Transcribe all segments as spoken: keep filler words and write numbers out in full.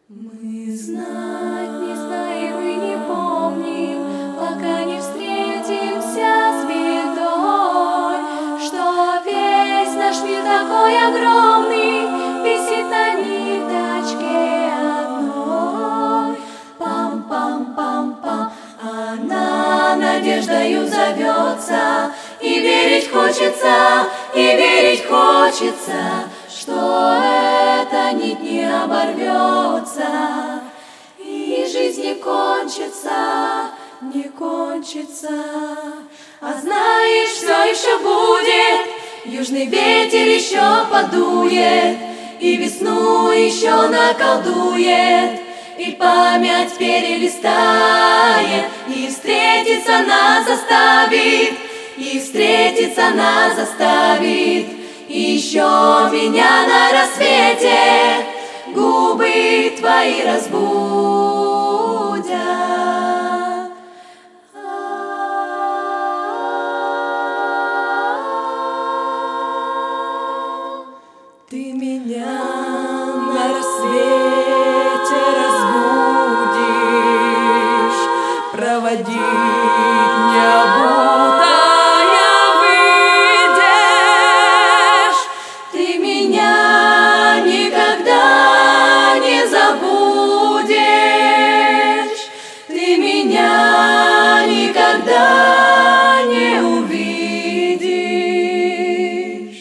Мы знать не знаем и не помним, пока не встретимся с бедой, что весь наш мир такой огромный висит на ниточке одной. Пам-пам-пам-пам, она надеждою зовется, и верить хочется, и верить хочется, что эта нить не оборвется, и жизнь не кончится, не кончится. А знаешь, все еще будет, южный ветер еще подует, и весну еще наколдует, и память перелистает, и встретиться нас заставит, и встретиться нас заставит. И еще меня на рассвете губы твои разбудят. Ты меня на рассвете разбудишь, проводить не обутая выйдешь. Ты меня никогда не забудешь, ты меня никогда не увидишь.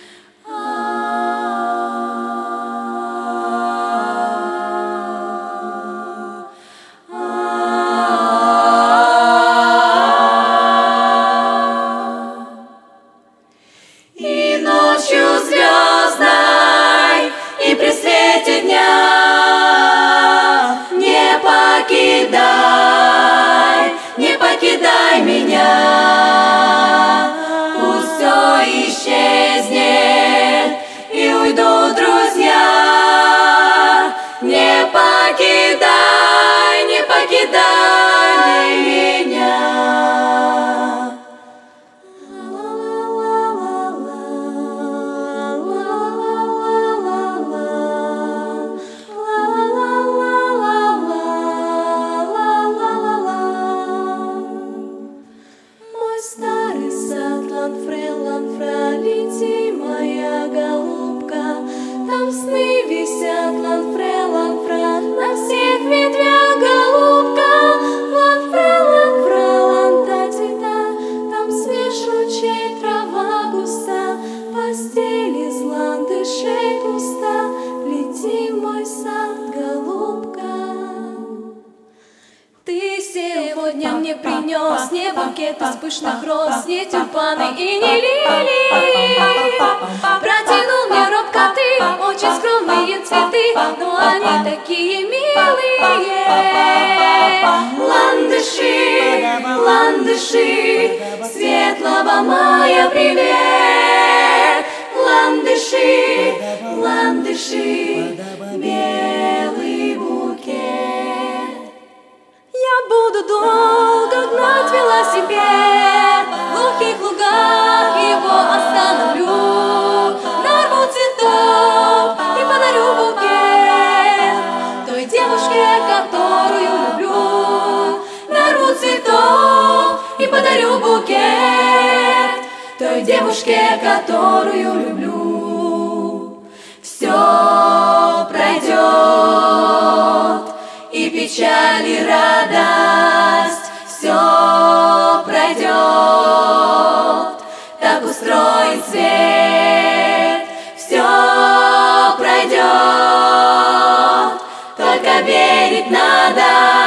И ночью звездной, и при свете дня не покидай, не покидай меня. Пусть все исчезнет и уйдут друзья. Не покидай, не покидай меня. Мой старый сад, ланфре, ланфра, лети, моя голубка. Там сны висят, ланфре, ланфра, на всех ветвях, голубка. Ланфре, ланфра, ланта-ти-та, там свеж ручей, трава густа, постель из ландышей пуста. Лети в мой сад, голубка. Ты сегодня мне принес не букет из пышных роз, не тюльпаны и не лилии. Протянул мне робко ты очень скромные цветы, но они такие милые. Ландыши, ландыши, светлого мая привет. Ландыши, ландыши, белый букет. Я буду долго гнать велосипед, в глухих лугах его остановлю. Нарву цветов и подарю букет той девушке, которую люблю. Нарву цветов и подарю букет той девушке, которую люблю. Все пройдет, и печаль, и радость, все пройдет, так устроен свет. Все пройдет, только верить надо.